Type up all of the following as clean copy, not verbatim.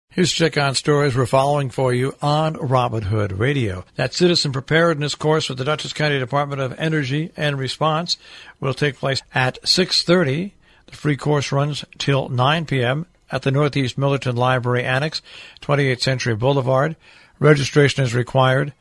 Here's a check on stories we're following for you on Robin Hood Radio. That citizen preparedness course with the Dutchess County Department of Energy and Response will take place at 6:30. The free course runs till 9 p.m. at the Northeast Millerton Library Annex, 28th Century Boulevard. Registration is required.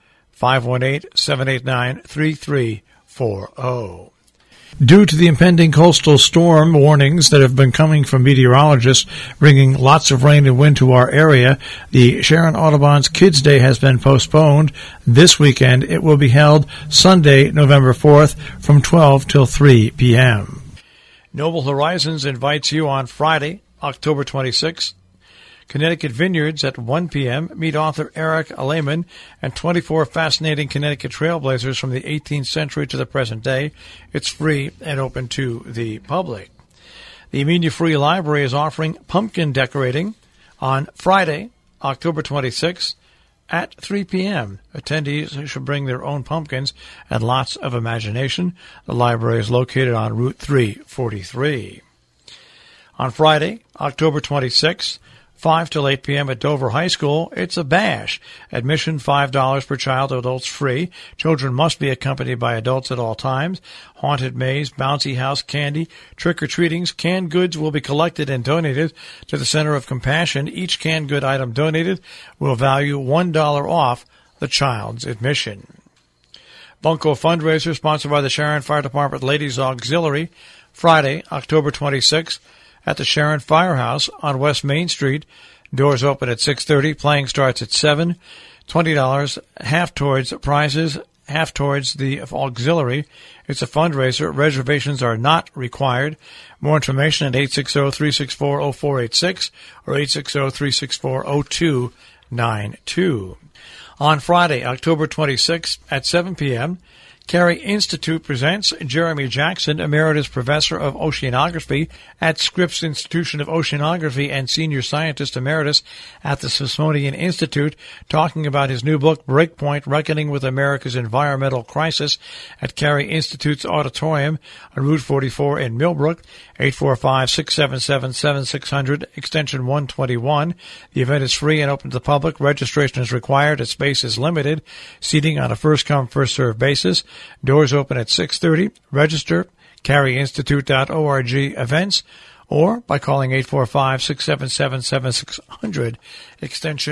518-789-3340. Due to the impending coastal storm warnings that have been coming from meteorologists, bringing lots of rain and wind to our area, the Sharon Audubon's Kids Day has been postponed this weekend. It will be held Sunday, November 4th from 12 till 3 p.m. Noble Horizons invites you on Friday, October 26th, Connecticut Vineyards at 1 p.m. Meet author Eric Lehman and 24 fascinating Connecticut trailblazers from the 18th century to the present day. It's free and open to the public. The Amenia Free Library is offering pumpkin decorating on Friday, October 26th at 3 p.m. Attendees should bring their own pumpkins and lots of imagination. The library is located on Route 343. On Friday, October 26th, 5 till 8 p.m. at Dover High School, it's a bash. Admission $5 per child, adults free. Children must be accompanied by adults at all times. Haunted maze, bouncy house, candy, trick-or-treatings, canned goods will be collected and donated to the Center of Compassion. Each canned good item donated will value $1 off the child's admission. Bunko fundraiser sponsored by the Sharon Fire Department Ladies Auxiliary, Friday, October 26th, at the Sharon Firehouse on West Main Street. Doors open at 6:30. Playing starts at 7. $20, half towards prizes, half towards the auxiliary. It's a fundraiser. Reservations are not required. More information at 860-364-0486 or 860-364-0292. On Friday, October 26th at 7 p.m., Carey Institute presents Jeremy Jackson, Emeritus Professor of Oceanography at Scripps Institution of Oceanography and Senior Scientist Emeritus at the Smithsonian Institute, talking about his new book, Breakpoint, Reckoning with America's Environmental Crisis, at Carey Institute's Auditorium on Route 44 in Millbrook, 845-677-7600, extension 121. The event is free and open to the public. Registration is required as space is limited. Seating on a first-come, first-served basis. Doors open at 6:30. Register, careyinstitute.org events, or by calling 845-677-7600, extension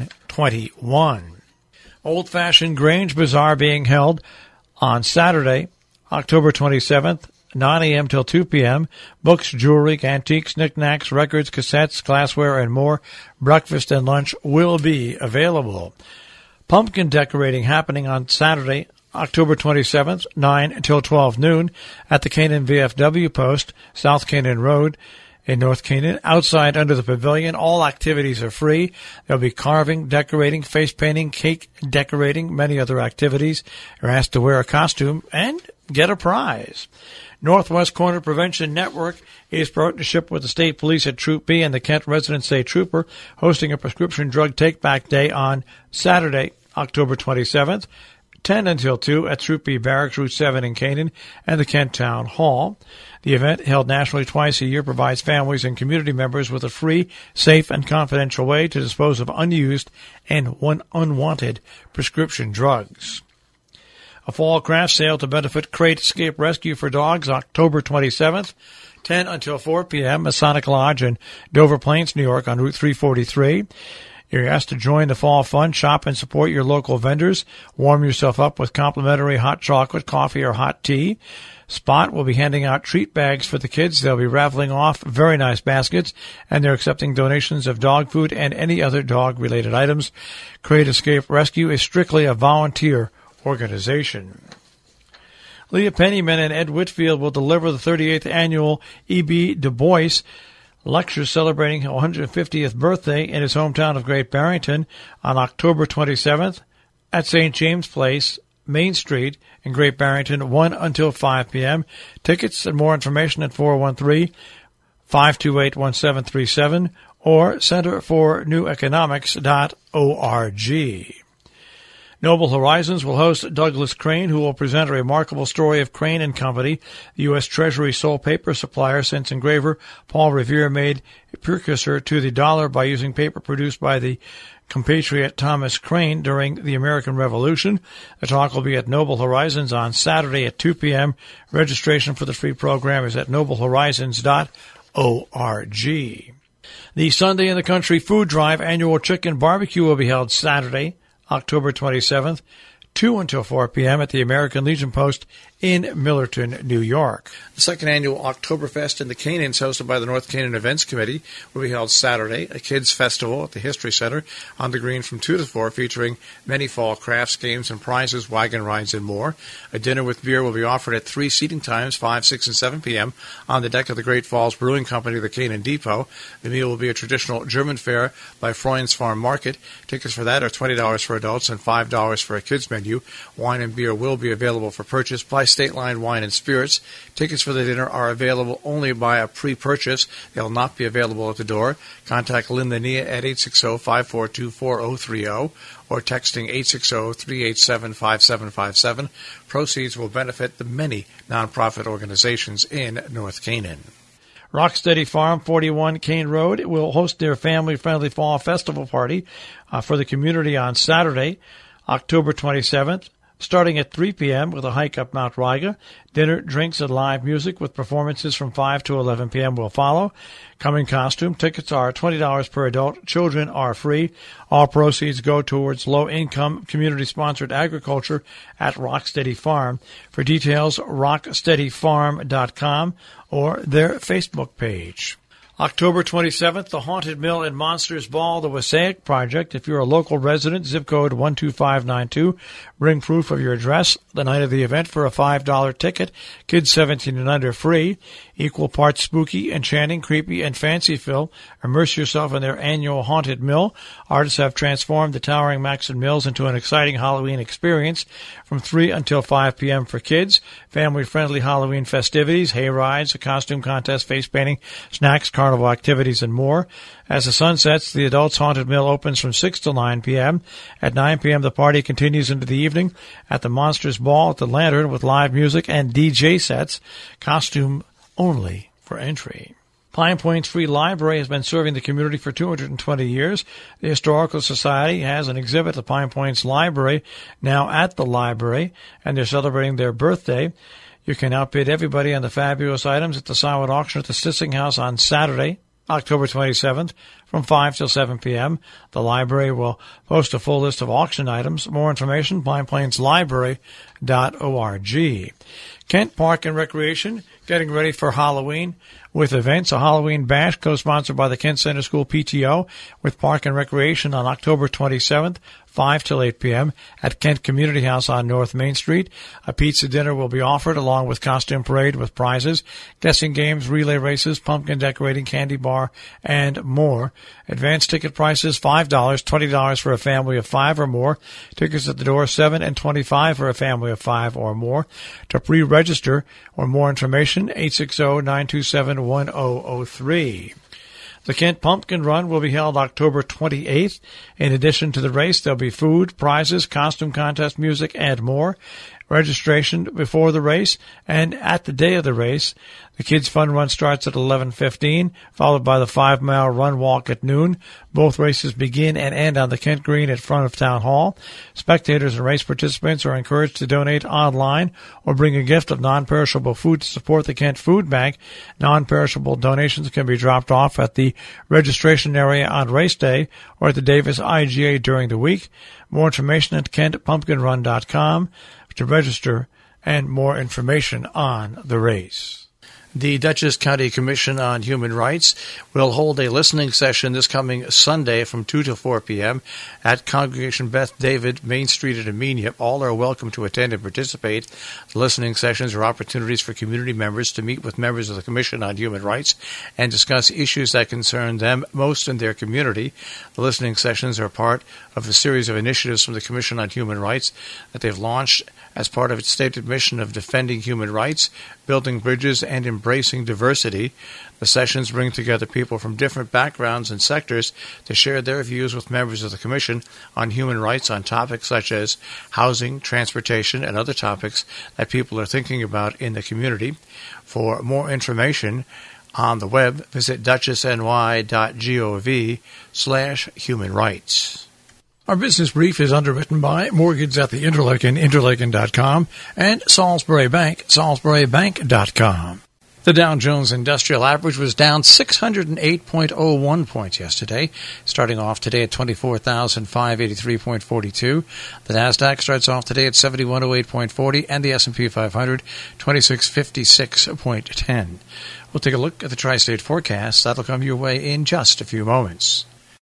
121. Old-fashioned Grange Bazaar being held on Saturday, October 27th, 9 a.m. till 2 p.m. Books, jewelry, antiques, knickknacks, records, cassettes, glassware, and more. Breakfast and lunch will be available. Pumpkin decorating happening on Saturday, October 27th, 9 until 12 noon at the Canaan VFW post, South Canaan Road in North Canaan. Outside under the pavilion, all activities are free. There'll be carving, decorating, face painting, cake decorating, many other activities. You're asked to wear a costume and get a prize. Northwest Corner Prevention Network is partnership with the state police at Troop B and the Kent Resident State Trooper, hosting a prescription drug take-back day on Saturday, October 27th. 10 until 2 at Troop B Barracks, Route 7 in Canaan, and the Kent Town Hall. The event, held nationally twice a year, provides families and community members with a free, safe, and confidential way to dispose of unused and unwanted prescription drugs. A fall craft sale to benefit Crate Escape Rescue for Dogs, October 27th, 10 until 4 p.m. Masonic Lodge in Dover Plains, New York, on Route 343. You're asked to join the fall fun, shop, and support your local vendors. Warm yourself up with complimentary hot chocolate, coffee, or hot tea. Spot will be handing out treat bags for the kids. They'll be raffling off very nice baskets, and they're accepting donations of dog food and any other dog-related items. Crate Escape Rescue is strictly a volunteer organization. Leah Pennyman and Ed Whitfield will deliver the 38th annual E.B. Du Bois lecture celebrating his 150th birthday in his hometown of Great Barrington on October 27th at St. James Place, Main Street in Great Barrington, 1 until 5 p.m. Tickets and more information at 413-528-1737 or centerforneweconomics.org. Noble Horizons will host Douglas Crane, who will present a remarkable story of Crane and Company, the U.S. Treasury sole paper supplier since engraver Paul Revere made a precursor to the dollar by using paper produced by the compatriot Thomas Crane during the American Revolution. The talk will be at Noble Horizons on Saturday at 2 p.m. Registration for the free program is at noblehorizons.org. The Sunday in the Country Food Drive annual chicken barbecue will be held Saturday, October 27th, 2 until 4 p.m. at the American Legion Post in Millerton, New York. The second annual Oktoberfest in the Canaans, hosted by the North Canaan Events Committee, will be held Saturday, a kids' festival at the History Center on the green from 2 to 4, featuring many fall crafts, games, and prizes, wagon rides, and more. A dinner with beer will be offered at 3 seating times, 5, 6, and 7 p.m. on the deck of the Great Falls Brewing Company, the Canaan Depot. The meal will be a traditional German fare by Freund's Farm Market. Tickets for that are $20 for adults and $5 for a kids' menu. Wine and beer will be available for purchase by State Line Wine and Spirits. Tickets for the dinner are available only by a pre-purchase. They will not be available at the door. Contact Lynn Lania at 860-542-4030 or texting 860-387-5757. Proceeds will benefit the many nonprofit organizations in North Canaan. Rocksteady Farm, 41 Kane Road, will host their family-friendly fall festival party for the community on Saturday, October 27th, starting at 3 p.m. with a hike up Mount Riga. Dinner, drinks, and live music with performances from 5 to 11 p.m. will follow. Come in costume. Tickets are $20 per adult. Children are free. All proceeds go towards low-income, community-sponsored agriculture at Rocksteady Farm. For details, rocksteadyfarm.com or their Facebook page. October 27th, the Haunted Mill and Monsters Ball, the Wassaic Project. If you're a local resident, zip code 12592, bring proof of your address the night of the event for a $5 ticket. Kids 17 and under free. Equal parts spooky, enchanting, creepy, and fancy-fill. Immerse yourself in their annual Haunted Mill. Artists have transformed the towering Maxon Mills into an exciting Halloween experience from 3 until 5 p.m. for kids. Family-friendly Halloween festivities, hay rides, a costume contest, face painting, snacks, carnival activities, and more. As the sun sets, the Adults Haunted Mill opens from 6 till 9 p.m. At 9 p.m., the party continues into the evening at the Monsters Ball at the Lantern with live music and DJ sets. Costume only for entry. Pine Point's Free Library has been serving the community for 220 years. The Historical Society has an exhibit at the Pine Point's Library now at the library, and they're celebrating their birthday. You can outbid everybody on the fabulous items at the silent auction at the Stissing House on Saturday, October 27th, from 5 till 7 p.m. The library will post a full list of auction items. More information, pineplainslibrary.org. Kent Park and Recreation, getting ready for Halloween with events. A Halloween bash co-sponsored by the Kent Center School PTO with Park and Recreation on October 27th, 5 till 8 p.m. at Kent Community House on North Main Street. A pizza dinner will be offered along with costume parade with prizes, guessing games, relay races, pumpkin decorating, candy bar, and more. Advance ticket prices $5, $20 for a family of 5 or more. Tickets at the door $7 and $25 for a family of 5 or more. To pre-register or more information, 860-927-1003. The Kent Pumpkin Run will be held October 28th. In addition to the race, there'll be food, prizes, costume contest, music, and more. Registration before the race and at the day of the race. The Kids Fun Run starts at 11:15, followed by the 5-mile run walk at noon. Both races begin and end on the Kent Green in front of Town Hall. Spectators and race participants are encouraged to donate online or bring a gift of non-perishable food to support the Kent Food Bank. Non-perishable donations can be dropped off at the registration area on race day or at the Davis IGA during the week. More information at KentPumpkinRun.com to register and more information on the race. The Dutchess County Commission on Human Rights will hold a listening session this coming Sunday from 2 to 4 p.m. at Congregation Beth David, Main Street at Amenia. All are welcome to attend and participate. The listening sessions are opportunities for community members to meet with members of the Commission on Human Rights and discuss issues that concern them most in their community. The listening sessions are part of a series of initiatives from the Commission on Human Rights that they've launched as part of its stated mission of defending human rights, Building Bridges and Embracing Diversity. The sessions bring together people from different backgrounds and sectors to share their views with members of the Commission on human rights on topics such as housing, transportation, and other topics that people are thinking about in the community. For more information on the web, visit duchessny.gov/human rights. Our business brief is underwritten by Mortgage at the Interlaken, interlaken.com, and Salisbury Bank, salisburybank.com. The Dow Jones Industrial Average was down 608.01 points yesterday, starting off today at 24,583.42. The Nasdaq starts off today at 7108.40, and the S&P 500 2656.10. We'll take a look at the tri-state forecast. That'll come your way in just a few moments.